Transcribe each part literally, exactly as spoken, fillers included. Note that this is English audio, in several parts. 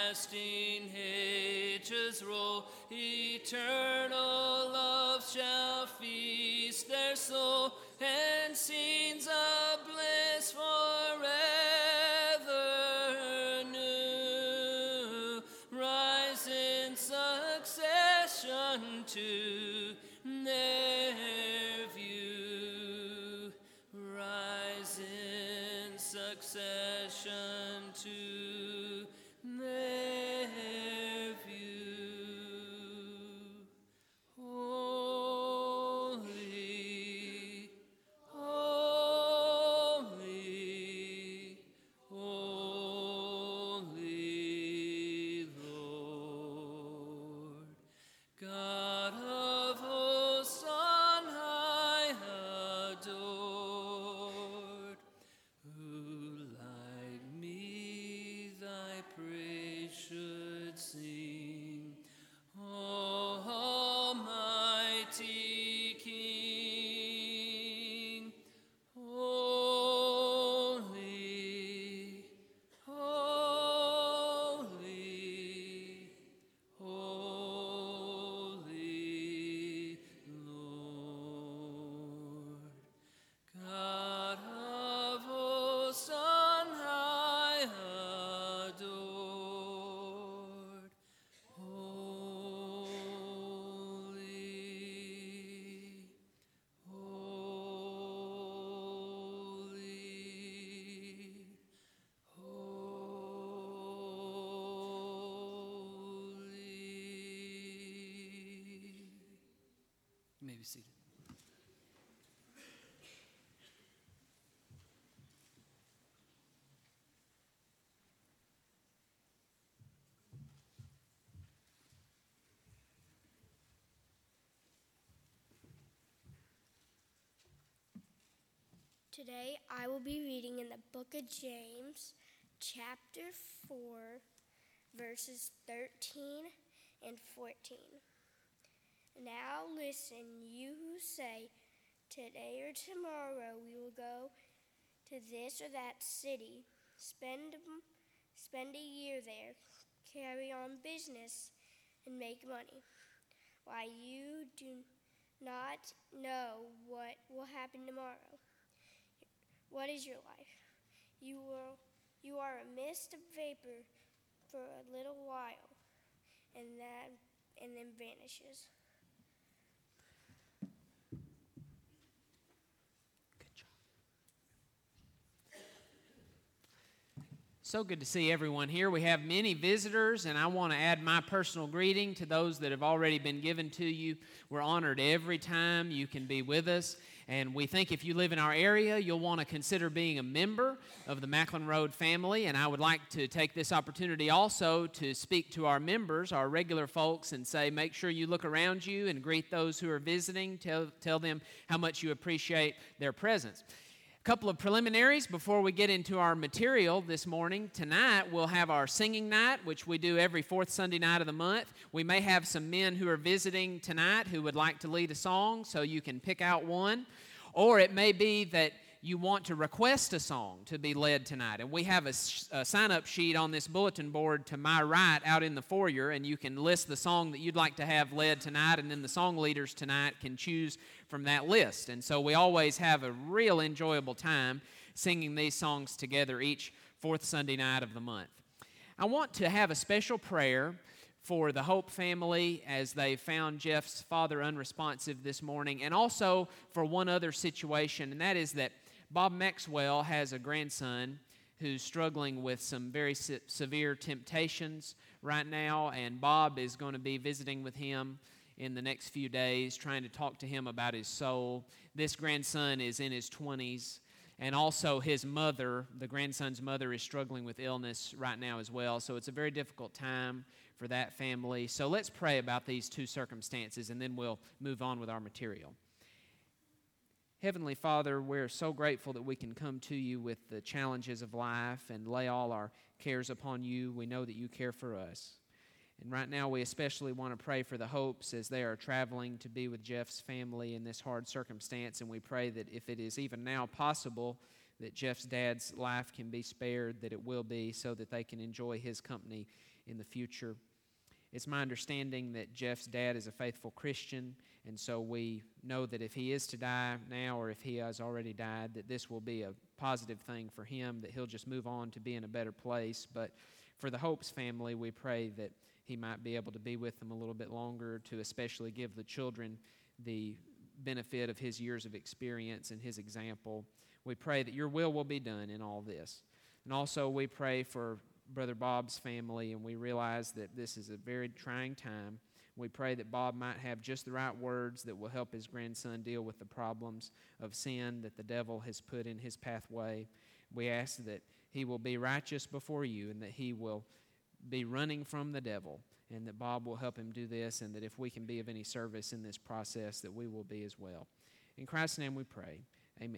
everlasting ages roll, eternal love shall feast their soul, and scenes of bliss forever new rise in succession to their view, rise in succession to their view. Holy, holy, holy Lord, God of hosts on high adored, who like me thy praise should sing, Almighty King. Holy, holy, holy Lord, God of hosts on high adored, holy, holy, holy. You may be seated. Today I will be reading in the book of James, chapter four, verses thirteen and fourteen. Now listen, you who say, today or tomorrow we will go to this or that city, spend, spend a year there, carry on business, and make money. Why, you do not know what will happen tomorrow. What is your life? You will, you are a mist of vapor for a little while, and that and then vanishes. Good job. So good to see everyone here. We have many visitors, and I want to add my personal greeting to those that have already been given to you. We're honored every time you can be with us, and we think if you live in our area, you'll want to consider being a member of the Macklin Road family, and I would like to take this opportunity also to speak to our members, our regular folks, and say make sure you look around you and greet those who are visiting. Tell, tell them how much you appreciate their presence. A couple of preliminaries before we get into our material this morning. Tonight we'll have our singing night, which we do every fourth Sunday night of the month. We may have some men who are visiting tonight who would like to lead a song, so you can pick out one. Or it may be that you want to request a song to be led tonight. And we have a, a sign-up sheet on this bulletin board to my right out in the foyer, and you can list the song that you'd like to have led tonight, and then the song leaders tonight can choose from that list. And so we always have a real enjoyable time singing these songs together each fourth Sunday night of the month. I want to have a special prayer for the Hope family as they found Jeff's father unresponsive this morning, and also for one other situation, and that is that Bob Maxwell has a grandson who's struggling with some very se- severe temptations right now, and Bob is going to be visiting with him in the next few days, trying to talk to him about his soul. This grandson is in his twenties, and also his mother, the grandson's mother, is struggling with illness right now as well, so it's a very difficult time for that family. So let's pray about these two circumstances, and then we'll move on with our material. Heavenly Father, we're so grateful that we can come to you with the challenges of life and lay all our cares upon you. We know that you care for us. And right now we especially want to pray for the Hopes as they are traveling to be with Jeff's family in this hard circumstance, and we pray that if it is even now possible that Jeff's dad's life can be spared, that it will be, so that they can enjoy his company in the future. It's my understanding that Jeff's dad is a faithful Christian, and so we know that if he is to die now or if he has already died, that this will be a positive thing for him, that he'll just move on to be in a better place. But for the Hopes family, we pray that he might be able to be with them a little bit longer, to especially give the children the benefit of his years of experience and his example. We pray that your will will be done in all this. And also we pray for Brother Bob's family, and we realize that this is a very trying time. We pray that Bob might have just the right words that will help his grandson deal with the problems of sin that the devil has put in his pathway. We ask that he will be righteous before you, and that he will be running from the devil, and that Bob will help him do this, and that if we can be of any service in this process, that we will be as well. In Christ's name we pray. Amen.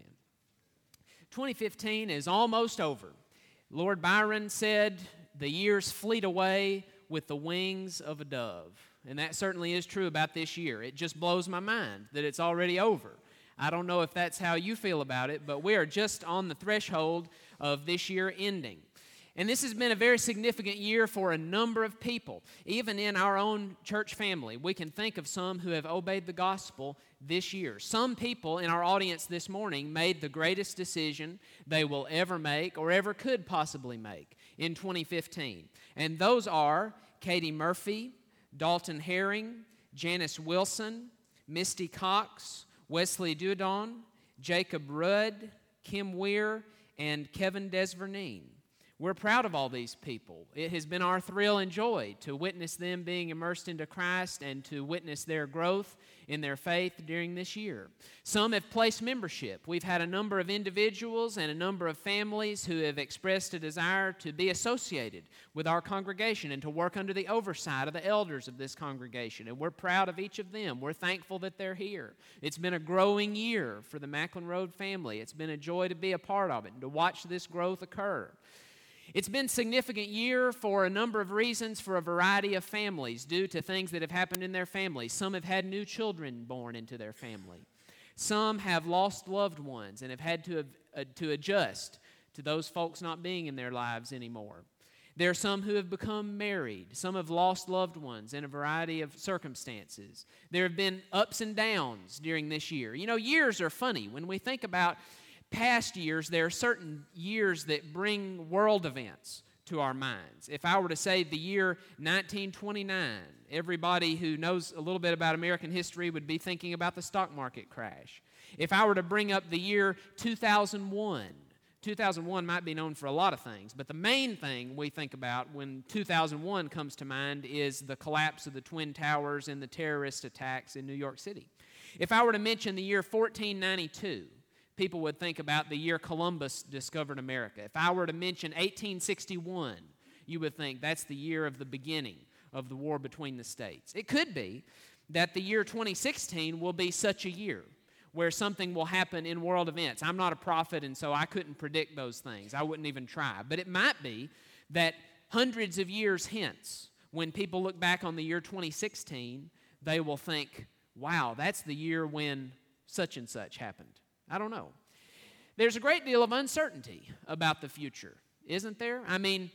twenty fifteen is almost over. Lord Byron said, "The years fleet away with the wings of a dove." And that certainly is true about this year. It just blows my mind that it's already over. I don't know if that's how you feel about it, but we are just on the threshold of this year ending. And this has been a very significant year for a number of people. Even in our own church family, we can think of some who have obeyed the gospel this year. Some people in our audience this morning made the greatest decision they will ever make or ever could possibly make in twenty fifteen. And those are Katie Murphy, Dalton Herring, Janice Wilson, Misty Cox, Wesley Dudon, Jacob Rudd, Kim Weir, and Kevin Desvernine. We're proud of all these people. It has been our thrill and joy to witness them being immersed into Christ and to witness their growth in their faith during this year. Some have placed membership. We've had a number of individuals and a number of families who have expressed a desire to be associated with our congregation and to work under the oversight of the elders of this congregation. And we're proud of each of them. We're thankful that they're here. It's been a growing year for the Macklin Road family. It's been a joy to be a part of it and to watch this growth occur. It's been a significant year for a number of reasons for a variety of families due to things that have happened in their families. Some have had new children born into their family. Some have lost loved ones and have had to, uh, to adjust to those folks not being in their lives anymore. There are some who have become married. Some have lost loved ones in a variety of circumstances. There have been ups and downs during this year. You know, years are funny. When we think about past years, there are certain years that bring world events to our minds. If I were to say the year nineteen twenty-nine, everybody who knows a little bit about American history would be thinking about the stock market crash. If I were to bring up the year two thousand one, two thousand one might be known for a lot of things, but the main thing we think about when two thousand one comes to mind is the collapse of the Twin Towers and the terrorist attacks in New York City. If I were to mention the year fourteen ninety-two, people would think about the year Columbus discovered America. If I were to mention eighteen sixty-one, you would think that's the year of the beginning of the war between the states. It could be that the year twenty sixteen will be such a year where something will happen in world events. I'm not a prophet, and so I couldn't predict those things. I wouldn't even try. But it might be that hundreds of years hence, when people look back on the year twenty sixteen, they will think, wow, that's the year when such and such happened. I don't know. There's a great deal of uncertainty about the future, isn't there? I mean,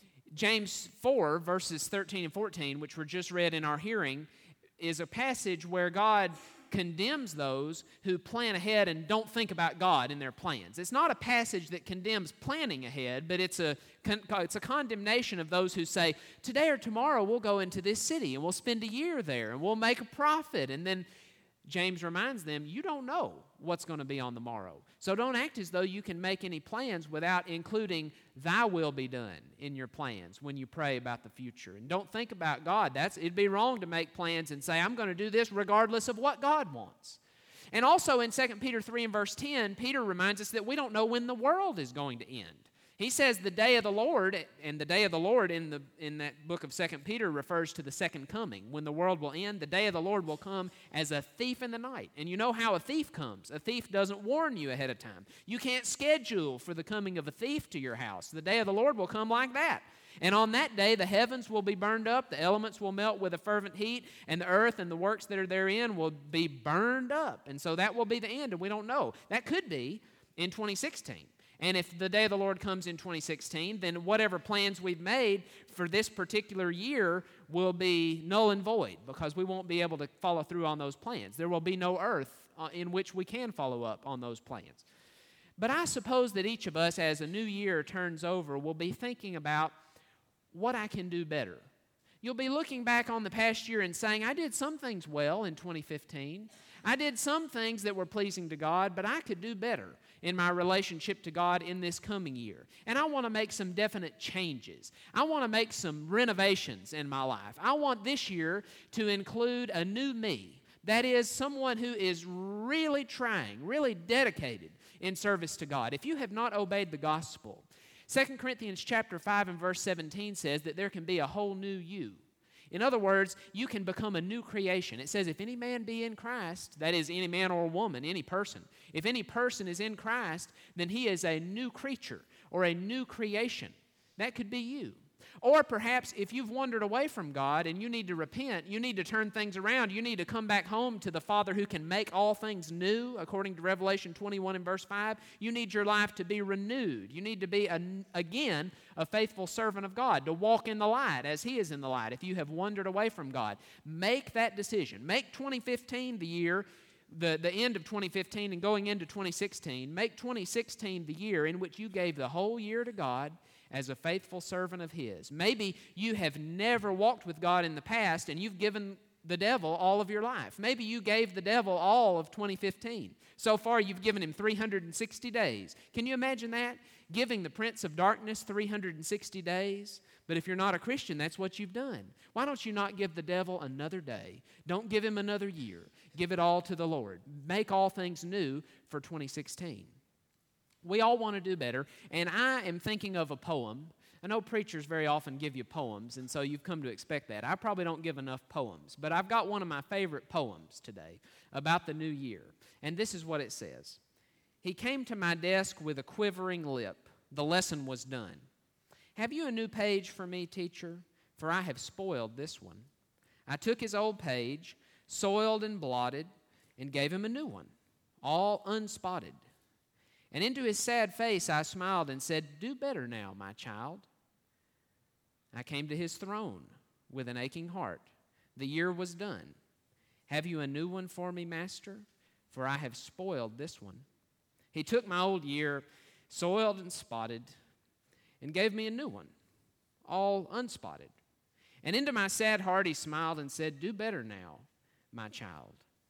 James four, verses thirteen and fourteen, which were just read in our hearing, is a passage where God condemns those who plan ahead and don't think about God in their plans. It's not a passage that condemns planning ahead, but it's a it's a condemnation of those who say, today or tomorrow we'll go into this city and we'll spend a year there and we'll make a profit. And then James reminds them, you don't know what's going to be on the morrow. So don't act as though you can make any plans without including thy will be done in your plans when you pray about the future. And don't think about God. That's it'd be wrong to make plans and say, I'm going to do this regardless of what God wants. And also in Second Peter three and verse ten, Peter reminds us that we don't know when the world is going to end. He says the day of the Lord, and the day of the Lord in the in that book of Second Peter refers to the second coming. When the world will end, the day of the Lord will come as a thief in the night. And you know how a thief comes. A thief doesn't warn you ahead of time. You can't schedule for the coming of a thief to your house. The day of the Lord will come like that. And on that day, the heavens will be burned up, the elements will melt with a fervent heat, and the earth and the works that are therein will be burned up. And so that will be the end, and we don't know. That could be in twenty sixteen. And if the day of the Lord comes in twenty sixteen, then whatever plans we've made for this particular year will be null and void because we won't be able to follow through on those plans. There will be no earth uh, in which we can follow up on those plans. But I suppose that each of us, as a new year turns over, will be thinking about what I can do better. You'll be looking back on the past year and saying, I did some things well in twenty fifteen. I did some things that were pleasing to God, but I could do better in my relationship to God in this coming year. And I want to make some definite changes. I want to make some renovations in my life. I want this year to include a new me. That is, someone who is really trying, really dedicated in service to God. If you have not obeyed the gospel, Second Corinthians chapter five and verse seventeen says that there can be a whole new you. In other words, you can become a new creation. It says, if any man be in Christ, that is, any man or woman, any person, if any person is in Christ, then he is a new creature or a new creation. That could be you. Or perhaps if you've wandered away from God and you need to repent, you need to turn things around, you need to come back home to the Father who can make all things new, according to Revelation twenty-one and verse five, you need your life to be renewed. You need to be, a, again, a faithful servant of God, to walk in the light as He is in the light. If you have wandered away from God, make that decision. Make twenty fifteen the year, the, the end of twenty fifteen and going into twenty sixteen, make twenty sixteen the year in which you gave the whole year to God as a faithful servant of His. Maybe you have never walked with God in the past and you've given the devil all of your life. Maybe you gave the devil all of twenty fifteen. So far, you've given him three hundred sixty days. Can you imagine that? Giving the prince of darkness three hundred sixty days? But if you're not a Christian, that's what you've done. Why don't you not give the devil another day? Don't give him another year. Give it all to the Lord. Make all things new for twenty sixteen. We all want to do better, and I am thinking of a poem. I know preachers very often give you poems, and so you've come to expect that. I probably don't give enough poems, but I've got one of my favorite poems today about the new year, and this is what it says. He came to my desk with a quivering lip. The lesson was done. Have you a new page for me, teacher? For I have spoiled this one. I took his old page, soiled and blotted, and gave him a new one, all unspotted. And into his sad face I smiled and said, do better now, my child. I came to his throne with an aching heart. The year was done. Have you a new one for me, master? For I have spoiled this one. He took my old year, soiled and spotted, and gave me a new one, all unspotted. And into my sad heart he smiled and said, do better now, my child.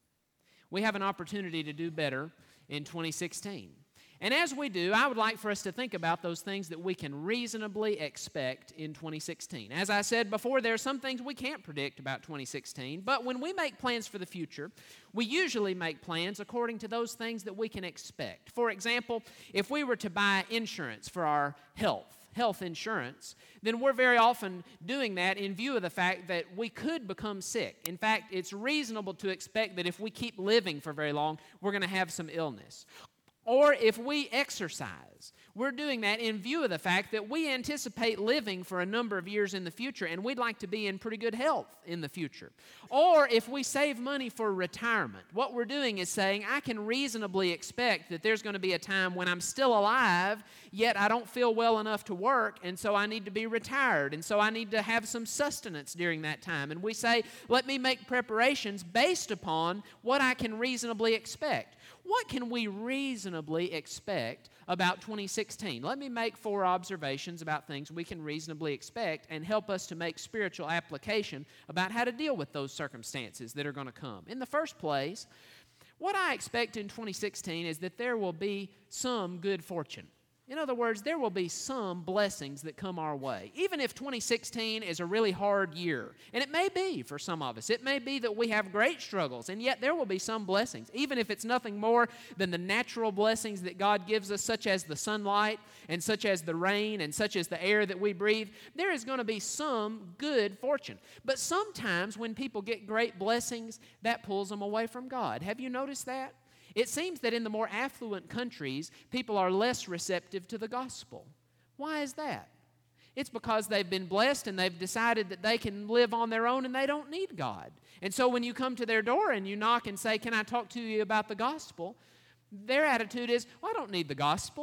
We have an opportunity to do better in twenty sixteen. And as we do, I would like for us to think about those things that we can reasonably expect in twenty sixteen. As I said before, there are some things we can't predict about twenty sixteen, but when we make plans for the future, we usually make plans according to those things that we can expect. For example, if we were to buy insurance for our health, health insurance, then we're very often doing that in view of the fact that we could become sick. In fact, it's reasonable to expect that if we keep living for very long, we're going to have some illness. Or if we exercise, we're doing that in view of the fact that we anticipate living for a number of years in the future and we'd like to be in pretty good health in the future. Or if we save money for retirement, what we're doing is saying, I can reasonably expect that there's going to be a time when I'm still alive, yet I don't feel well enough to work, and so I need to be retired, and so I need to have some sustenance during that time. And we say, let me make preparations based upon what I can reasonably expect. What can we reasonably expect about twenty sixteen? Let me make four observations about things we can reasonably expect and help us to make spiritual application about how to deal with those circumstances that are going to come. In the first place, what I expect in twenty sixteen is that there will be some good fortune. In other words, there will be some blessings that come our way. Even if twenty sixteen is a really hard year, and it may be for some of us, it may be that we have great struggles, and yet there will be some blessings. Even if it's nothing more than the natural blessings that God gives us, such as the sunlight, and such as the rain, and such as the air that we breathe, there is going to be some good fortune. But sometimes when people get great blessings, that pulls them away from God. Have you noticed that? It seems that in the more affluent countries, people are less receptive to the gospel. Why is that? It's because they've been blessed and they've decided that they can live on their own and they don't need God. And so when you come to their door and you knock and say, can I talk to you about the gospel? Their attitude is, well, I don't need the gospel.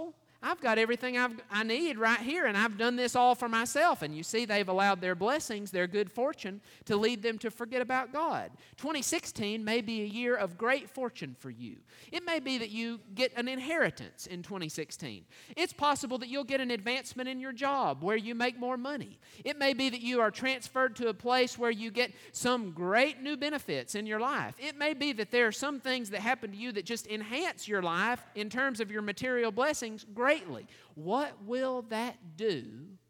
I've got everything I've, I need right here, and I've done this all for myself. And you see, they've allowed their blessings, their good fortune, to lead them to forget about God. twenty sixteen may be a year of great fortune for you. It may be that you get an inheritance in twenty sixteen. It's possible that you'll get an advancement in your job where you make more money. It may be that you are transferred to a place where you get some great new benefits in your life. It may be that there are some things that happen to you that just enhance your life in terms of your material blessings greatly. What will that do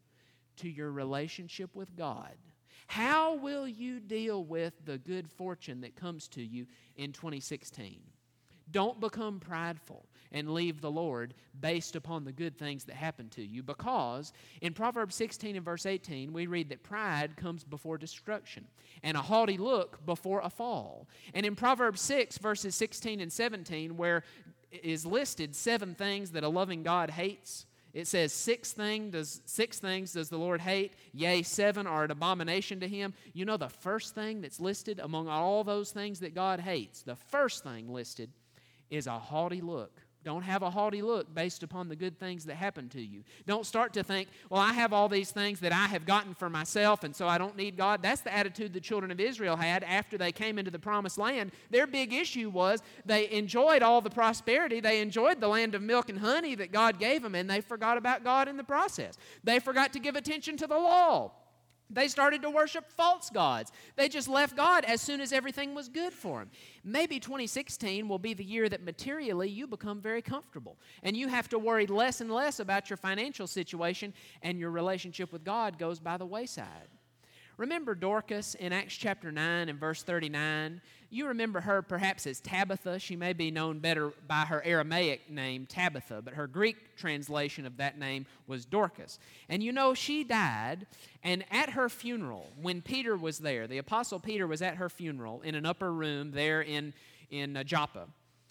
to your relationship with God? How will you deal with the good fortune that comes to you in twenty sixteen? Don't become prideful and leave the Lord based upon the good things that happen to you, because in Proverbs sixteen and verse eighteen, we read that pride comes before destruction and a haughty look before a fall. And in Proverbs six, verses sixteen and seventeen, where is listed seven things that a loving God hates, it says, six, thing does, six things does the Lord hate, yea, seven are an abomination to him. You know the first thing that's listed among all those things that God hates, the first thing listed is a haughty look. Don't have a haughty look based upon the good things that happen to you. Don't start to think, well, I have all these things that I have gotten for myself, and so I don't need God. That's the attitude the children of Israel had after they came into the promised land. Their big issue was they enjoyed all the prosperity. They enjoyed the land of milk and honey that God gave them, and they forgot about God in the process. They forgot to give attention to the law. They started to worship false gods. They just left God as soon as everything was good for them. Maybe twenty sixteen will be the year that materially you become very comfortable, and you have to worry less and less about your financial situation, and your relationship with God goes by the wayside. Remember Dorcas in Acts chapter nine and verse thirty-nine? You remember her perhaps as Tabitha. She may be known better by her Aramaic name, Tabitha, but her Greek translation of that name was Dorcas. And you know, she died, and at her funeral, when Peter was there, the Apostle Peter was at her funeral in an upper room there in, in uh, Joppa.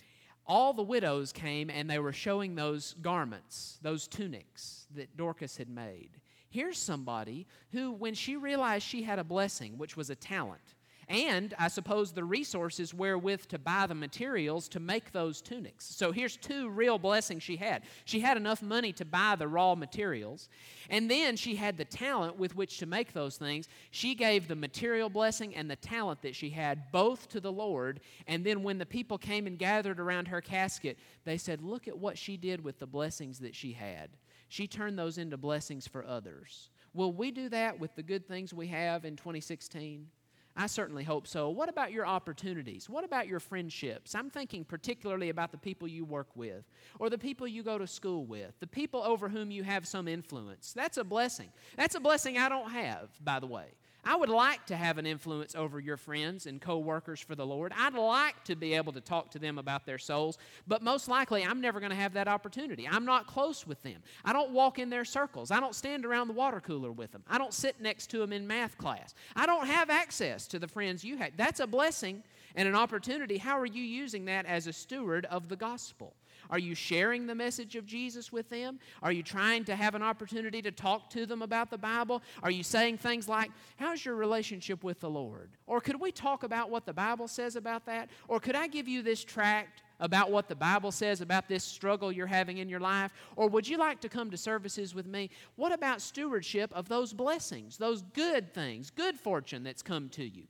All the widows came, and they were showing those garments, those tunics that Dorcas had made. Here's somebody who, when she realized she had a blessing, which was a talent, and I suppose the resources wherewith to buy the materials to make those tunics. So here's two real blessings she had. She had enough money to buy the raw materials, and then she had the talent with which to make those things. She gave the material blessing and the talent that she had both to the Lord, and then when the people came and gathered around her casket, they said, look at what she did with the blessings that she had. She turned those into blessings for others. Will we do that with the good things we have in twenty sixteen? I certainly hope so. What about your opportunities? What about your friendships? I'm thinking particularly about the people you work with, or the people you go to school with, the people over whom you have some influence. That's a blessing. That's a blessing I don't have, by the way. I would like to have an influence over your friends and co-workers for the Lord. I'd like to be able to talk to them about their souls, but most likely I'm never going to have that opportunity. I'm not close with them. I don't walk in their circles. I don't stand around the water cooler with them. I don't sit next to them in math class. I don't have access to the friends you have. That's a blessing and an opportunity. How are you using that as a steward of the gospel? Are you sharing the message of Jesus with them? Are you trying to have an opportunity to talk to them about the Bible? Are you saying things like, how's your relationship with the Lord? Or could we talk about what the Bible says about that? Or could I give you this tract about what the Bible says about this struggle you're having in your life? Or would you like to come to services with me? What about stewardship of those blessings, those good things, good fortune that's come to you?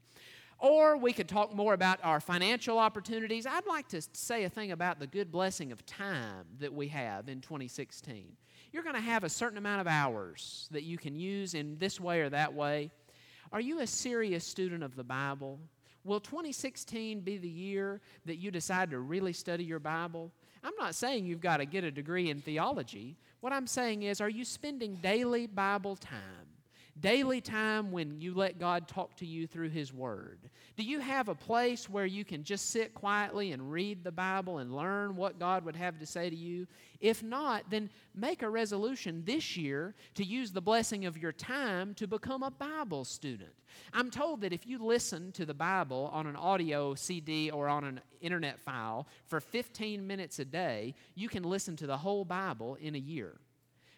Or we could talk more about our financial opportunities. I'd like to say a thing about the good blessing of time that we have in twenty sixteen. You're going to have a certain amount of hours that you can use in this way or that way. Are you a serious student of the Bible? Will twenty sixteen be the year that you decide to really study your Bible? I'm not saying you've got to get a degree in theology. What I'm saying is, are you spending daily Bible time? Daily time when you let God talk to you through His Word? Do you have a place where you can just sit quietly and read the Bible and learn what God would have to say to you? If not, then make a resolution this year to use the blessing of your time to become a Bible student. I'm told that if you listen to the Bible on an audio C D or on an internet file for fifteen minutes a day, you can listen to the whole Bible in a year.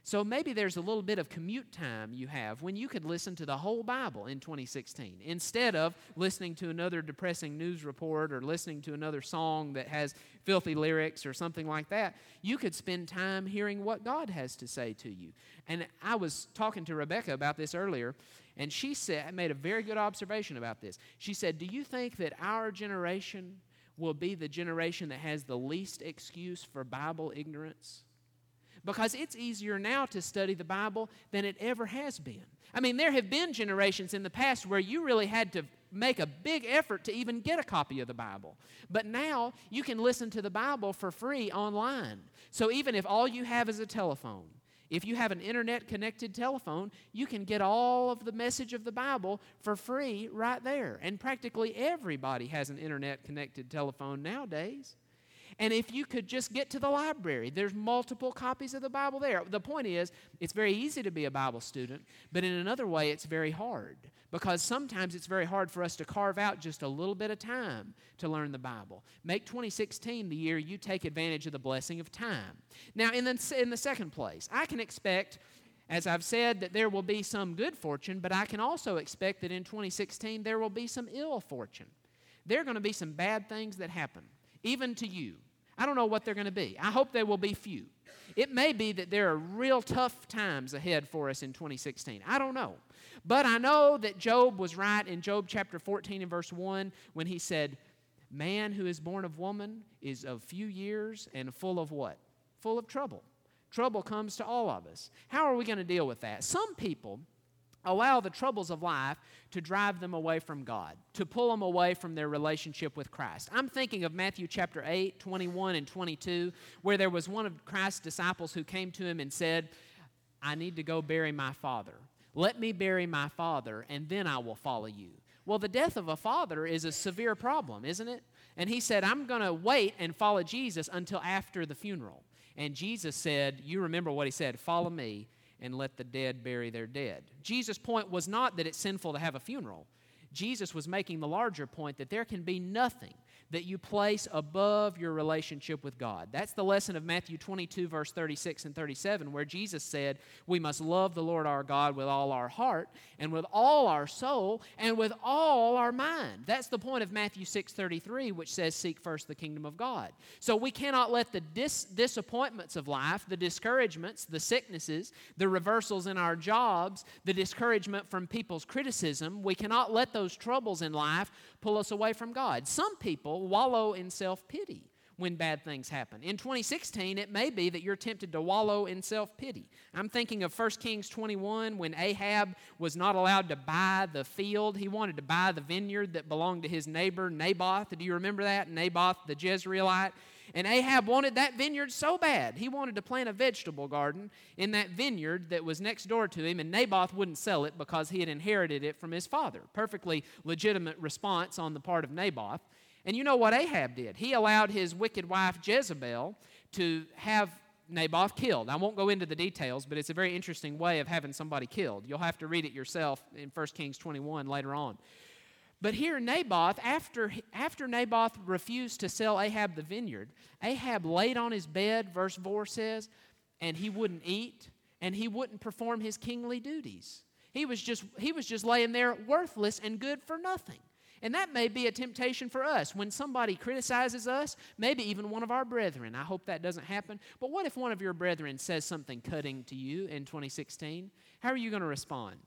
So maybe there's a little bit of commute time you have when you could listen to the whole Bible in twenty sixteen instead of listening to another depressing news report or listening to another song that has filthy lyrics or something like that. You could spend time hearing what God has to say to you. And I was talking to Rebecca about this earlier, and she said, made a very good observation about this. She said, do you think that our generation will be the generation that has the least excuse for Bible ignorance? Because it's easier now to study the Bible than it ever has been. I mean, there have been generations in the past where you really had to make a big effort to even get a copy of the Bible. But now you can listen to the Bible for free online. So even if all you have is a telephone, if you have an internet-connected telephone, you can get all of the message of the Bible for free right there. And practically everybody has an internet-connected telephone nowadays. And if you could just get to the library, there's multiple copies of the Bible there. The point is, it's very easy to be a Bible student, but in another way, it's very hard. Because sometimes it's very hard for us to carve out just a little bit of time to learn the Bible. Make twenty sixteen the year you take advantage of the blessing of time. Now, in the, in the second place, I can expect, as I've said, that there will be some good fortune, but I can also expect that in twenty sixteen there will be some ill fortune. There are going to be some bad things that happen, even to you. I don't know what they're going to be. I hope they will be few. It may be that there are real tough times ahead for us in twenty sixteen. I don't know. But I know that Job was right in Job chapter fourteen and verse one when he said, man who is born of woman is of few years and full of what? Full of trouble. Trouble comes to all of us. How are we going to deal with that? Some people allow the troubles of life to drive them away from God, to pull them away from their relationship with Christ. I'm thinking of Matthew chapter eight, twenty-one and twenty-two, where there was one of Christ's disciples who came to him and said, I need to go bury my father. Let me bury my father, and then I will follow you. Well, the death of a father is a severe problem, isn't it? And he said, I'm going to wait and follow Jesus until after the funeral. And Jesus said, you remember what he said, follow me and let the dead bury their dead. Jesus' point was not that it's sinful to have a funeral. Jesus was making the larger point that there can be nothing that you place above your relationship with God. That's the lesson of Matthew twenty-two, verse thirty-six and thirty-seven, where Jesus said, we must love the Lord our God with all our heart and with all our soul and with all our mind. That's the point of Matthew six thirty-three, which says, seek first the kingdom of God. So we cannot let the dis- disappointments of life, the discouragements, the sicknesses, the reversals in our jobs, the discouragement from people's criticism, we cannot let those troubles in life pull us away from God. Some people wallow in self-pity when bad things happen. In twenty sixteen, it may be that you're tempted to wallow in self-pity. I'm thinking of First Kings twenty-one when Ahab was not allowed to buy the field. He wanted to buy the vineyard that belonged to his neighbor Naboth. Do you remember that? Naboth the Jezreelite. And Ahab wanted that vineyard so bad. He wanted to plant a vegetable garden in that vineyard that was next door to him, and Naboth wouldn't sell it because he had inherited it from his father. Perfectly legitimate response on the part of Naboth. And you know what Ahab did? He allowed his wicked wife Jezebel to have Naboth killed. I won't go into the details, but it's a very interesting way of having somebody killed. You'll have to read it yourself in First Kings twenty-one later on. But here Naboth, after, after Naboth refused to sell Ahab the vineyard, Ahab laid on his bed, verse four says, and he wouldn't eat, and he wouldn't perform his kingly duties. He was just, he was just laying there worthless and good for nothing. And that may be a temptation for us. When somebody criticizes us, maybe even one of our brethren. I hope that doesn't happen. But what if one of your brethren says something cutting to you in twenty sixteen? How are you going to respond?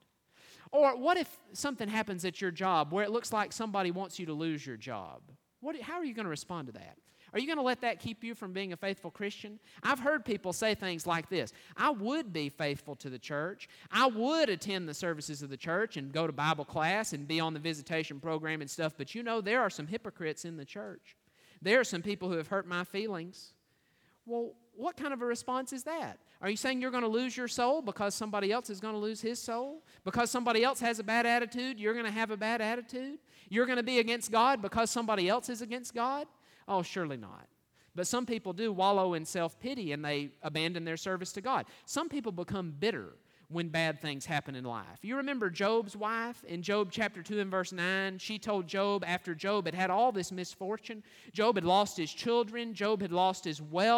Or what if something happens at your job where it looks like somebody wants you to lose your job? What, how are you going to respond to that? Are you going to let that keep you from being a faithful Christian? I've heard people say things like this. I would be faithful to the church. I would attend the services of the church and go to Bible class and be on the visitation program and stuff, but you know, there are some hypocrites in the church. There are some people who have hurt my feelings. Well, what kind of a response is that? Are you saying you're going to lose your soul because somebody else is going to lose his soul? Because somebody else has a bad attitude, you're going to have a bad attitude? You're going to be against God because somebody else is against God? Oh, surely not. But some people do wallow in self-pity and they abandon their service to God. Some people become bitter when bad things happen in life. You remember Job's wife in Job chapter two and verse nine? She told Job after Job had had all this misfortune, Job had lost his children, Job had lost his wealth,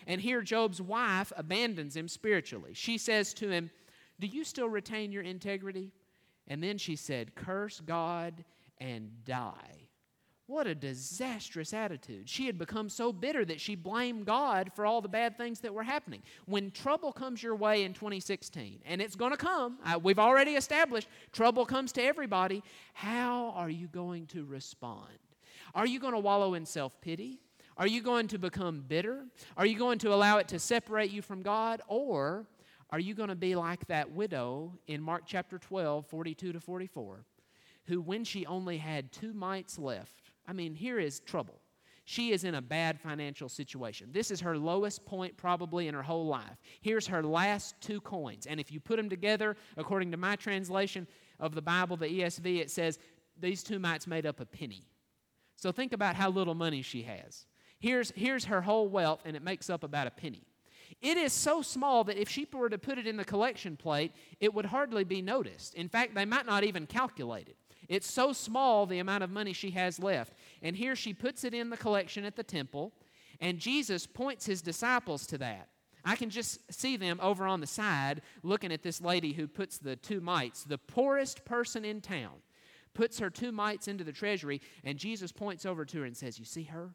And here Job's wife abandons him spiritually. She says to him, "Do you still retain your integrity?" And then she said, "Curse God and die." What a disastrous attitude. She had become so bitter that she blamed God for all the bad things that were happening. When trouble comes your way in twenty sixteen, and it's going to come, uh, we've already established trouble comes to everybody, how are you going to respond? Are you going to wallow in self-pity? Are you going to become bitter? Are you going to allow it to separate you from God? Or are you going to be like that widow in Mark chapter twelve, forty-two to forty-four, who when she only had two mites left, I mean, here is trouble. She is in a bad financial situation. This is her lowest point probably in her whole life. Here's her last two coins. And if you put them together, according to my translation of the Bible, the E S V, it says these two mites made up a penny. So think about how little money she has. Here's, here's her whole wealth, and it makes up about a penny. It is so small that if she were to put it in the collection plate, it would hardly be noticed. In fact, they might not even calculate it. It's so small, the amount of money she has left. And here she puts it in the collection at the temple, and Jesus points his disciples to that. I can just see them over on the side looking at this lady who puts the two mites, the poorest person in town, puts her two mites into the treasury, and Jesus points over to her and says, "You see her?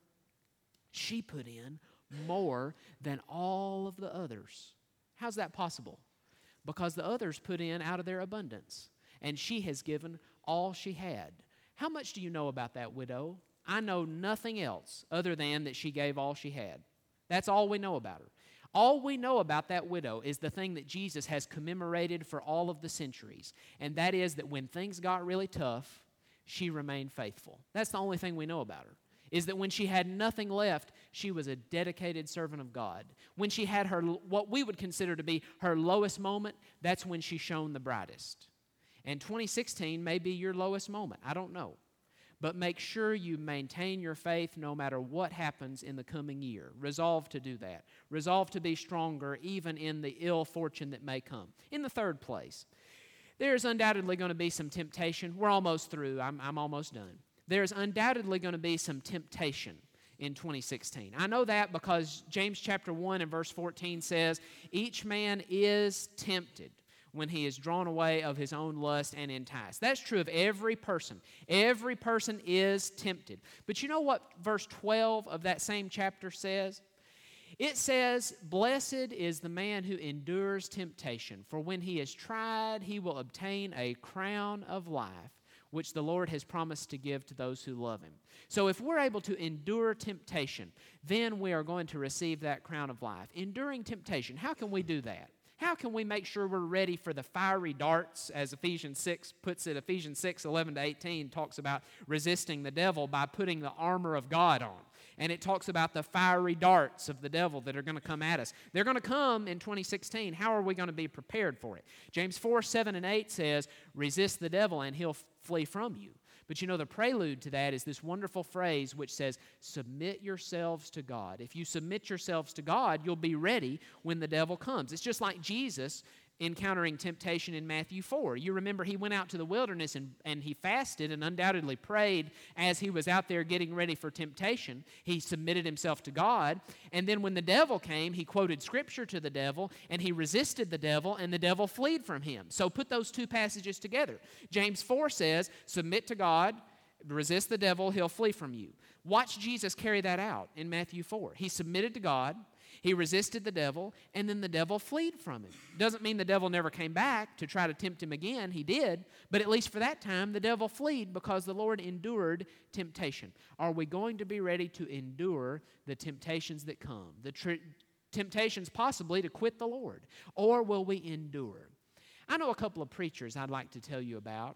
She put in more than all of the others." How's that possible? Because the others put in out of their abundance, and she has given all she had. How much do you know about that widow? I know nothing else other than that she gave all she had. That's all we know about her. All we know about that widow is the thing that Jesus has commemorated for all of the centuries, and that is that when things got really tough, she remained faithful. That's the only thing we know about her, is that when she had nothing left, she was a dedicated servant of God. When she had her what we would consider to be her lowest moment, that's when she shone the brightest. And twenty sixteen may be your lowest moment. I don't know. But make sure you maintain your faith no matter what happens in the coming year. Resolve to do that. Resolve to be stronger even in the ill fortune that may come. In the third place, there's undoubtedly going to be some temptation. We're almost through. I'm, I'm almost done. There's undoubtedly going to be some temptation in twenty sixteen. I know that because James chapter one and verse fourteen says, "Each man is tempted when he is drawn away of his own lust and enticed." That's true of every person. Every person is tempted. But you know what verse twelve of that same chapter says? It says, "Blessed is the man who endures temptation, for when he is tried, he will obtain a crown of life, which the Lord has promised to give to those who love him." So if we're able to endure temptation, then we are going to receive that crown of life. Enduring temptation, how can we do that? How can we make sure we're ready for the fiery darts, as Ephesians six puts it? Ephesians six, eleven to eighteen talks about resisting the devil by putting the armor of God on. And it talks about the fiery darts of the devil that are going to come at us. They're going to come in twenty sixteen. How are we going to be prepared for it? James four, seven, and eight says, "Resist the devil and he'll flee from you." But you know, the prelude to that is this wonderful phrase which says, "Submit yourselves to God." If you submit yourselves to God, you'll be ready when the devil comes. It's just like Jesus encountering temptation in Matthew four. You remember he went out to the wilderness and, and he fasted and undoubtedly prayed as he was out there getting ready for temptation. He submitted himself to God. And then when the devil came, he quoted Scripture to the devil and he resisted the devil and the devil fled from him. So put those two passages together. James four says, submit to God, resist the devil, he'll flee from you. Watch Jesus carry that out in Matthew four. He submitted to God, he resisted the devil, and then the devil fled from him. Doesn't mean the devil never came back to try to tempt him again. He did. But at least for that time, the devil fled because the Lord endured temptation. Are we going to be ready to endure the temptations that come? The tr- temptations possibly to quit the Lord. Or will we endure? I know a couple of preachers I'd like to tell you about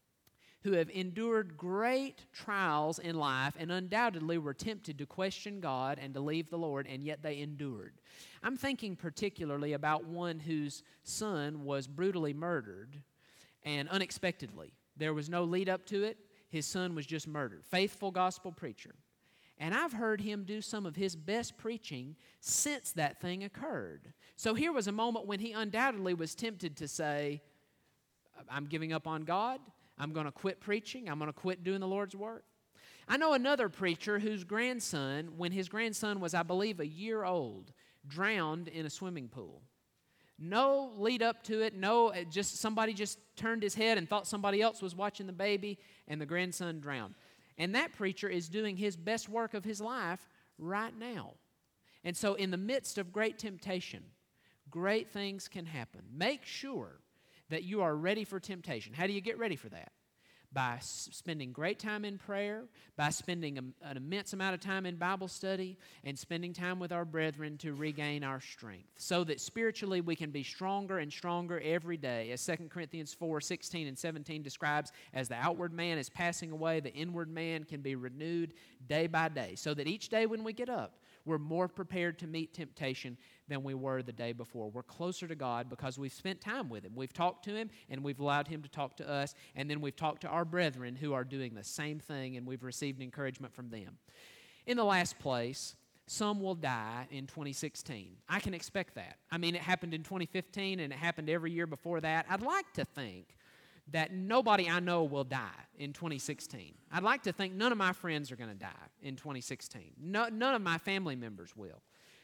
who have endured great trials in life and undoubtedly were tempted to question God and to leave the Lord, and yet they endured. I'm thinking particularly about one whose son was brutally murdered, and unexpectedly. There was no lead up to it. His son was just murdered. Faithful gospel preacher. And I've heard him do some of his best preaching since that thing occurred. So here was a moment when he undoubtedly was tempted to say, I'm giving up on God. I'm going to quit preaching. I'm going to quit doing the Lord's work. I know another preacher whose grandson, when his grandson was, I believe, a year old, drowned in a swimming pool. No lead up to it. No, it just somebody just turned his head and thought somebody else was watching the baby, and the grandson drowned. And that preacher is doing his best work of his life right now. And so in the midst of great temptation, great things can happen. Make sure that you are ready for temptation. How do you get ready for that? By s- spending great time in prayer, by spending a, an immense amount of time in Bible study, and spending time with our brethren to regain our strength, so that spiritually we can be stronger and stronger every day. As Second Corinthians four, sixteen and seventeen describes, as the outward man is passing away, the inward man can be renewed day by day, so that each day when we get up, we're more prepared to meet temptation than we were the day before. We're closer to God because we've spent time with Him. We've talked to Him, and we've allowed Him to talk to us, and then we've talked to our brethren who are doing the same thing, and we've received encouragement from them. In the last place, some will die in twenty sixteen. I can expect that. I mean, it happened in twenty fifteen, and it happened every year before that. I'd like to think that nobody I know will die in twenty sixteen. I'd like to think none of my friends are going to die in twenty sixteen. No, none of my family members will.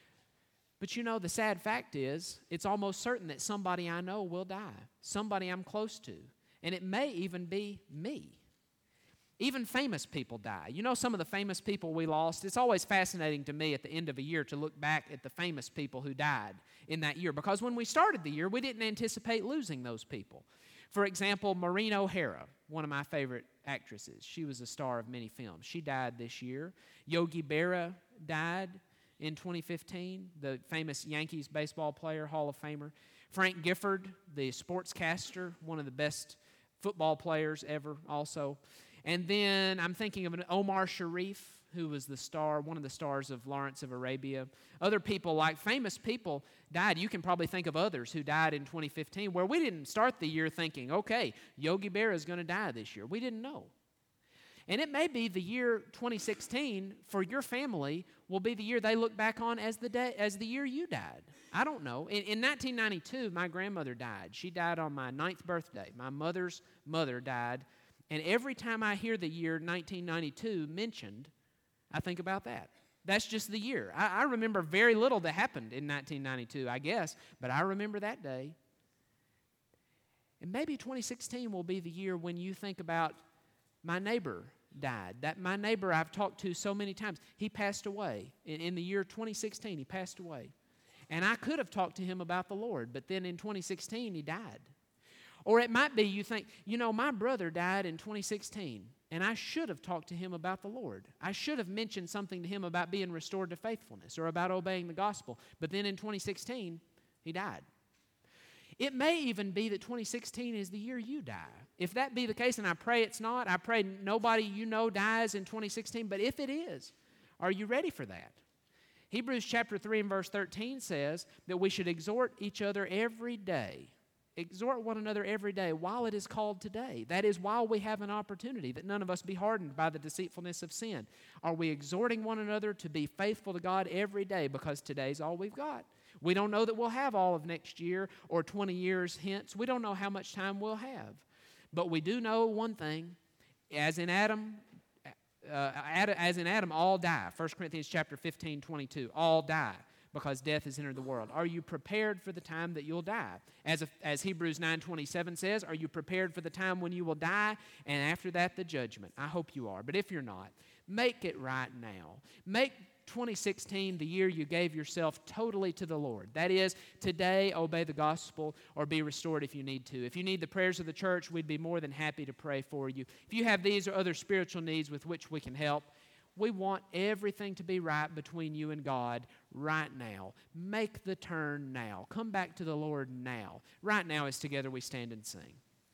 But you know, the sad fact is, it's almost certain that somebody I know will die, somebody I'm close to, and it may even be me. Even famous people die. You know some of the famous people we lost? It's always fascinating to me at the end of a year to look back at the famous people who died in that year, because when we started the year, we didn't anticipate losing those people. For example, Maureen O'Hara, one of my favorite actresses. She was a star of many films. She died this year. Yogi Berra died in twenty fifteen, the famous Yankees baseball player, Hall of Famer. Frank Gifford, the sportscaster, one of the best football players ever also. And then I'm thinking of an Omar Sharif, who was the star, one of the stars of Lawrence of Arabia. Other people, like famous people, died. You can probably think of others who died in twenty fifteen, where we didn't start the year thinking, okay, Yogi Berra is going to die this year. We didn't know. And it may be the year twenty sixteen for your family will be the year they look back on as the day, as the year you died. I don't know. In, in nineteen ninety-two, my grandmother died. She died on my ninth birthday. My mother's mother died. And every time I hear the year nineteen ninety-two mentioned, I think about that. That's just the year. I, I remember very little that happened in nineteen ninety-two, I guess, but I remember that day. And maybe twenty sixteen will be the year when you think about my neighbor died. That my neighbor I've talked to so many times, he passed away. In, in the year twenty sixteen, he passed away. And I could have talked to him about the Lord, but then in twenty sixteen, he died. Or it might be you think, you know, my brother died in twenty sixteen, and I should have talked to him about the Lord. I should have mentioned something to him about being restored to faithfulness or about obeying the gospel. But then in twenty sixteen, he died. It may even be that twenty sixteen is the year you die. If that be the case, and I pray it's not, I pray nobody you know dies in twenty sixteen, but if it is, are you ready for that? Hebrews chapter three and verse thirteen says that we should exhort each other every day. Exhort one another every day while it is called today. That is, while we have an opportunity, that none of us be hardened by the deceitfulness of sin. Are we exhorting one another to be faithful to God every day, because today's all we've got? We don't know that we'll have all of next year or twenty years hence. We don't know how much time we'll have. But we do know one thing. As in Adam, uh, as in Adam, all die. First Corinthians chapter fifteen, twenty-two. All die, because death has entered the world. Are you prepared for the time that you'll die? As, a, as Hebrews nine twenty-seven says, are you prepared for the time when you will die, and after that the judgment? I hope you are, but if you're not, make it right now. Make twenty sixteen the year you gave yourself totally to the Lord. That is, today obey the gospel or be restored if you need to. If you need the prayers of the church, we'd be more than happy to pray for you. If you have these or other spiritual needs with which we can help, we want everything to be right between you and God right now. Make the turn now. Come back to the Lord now. Right now, as together we stand and sing.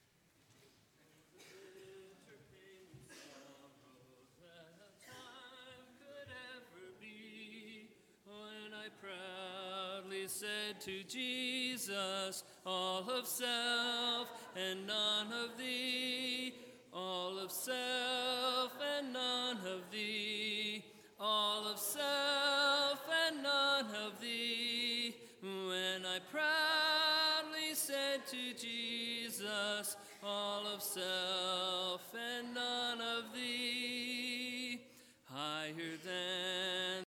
Said to Jesus, all of self and none of thee, all of self and none of thee, all of self and none of thee. When I proudly said to Jesus, all of self and none of thee, higher than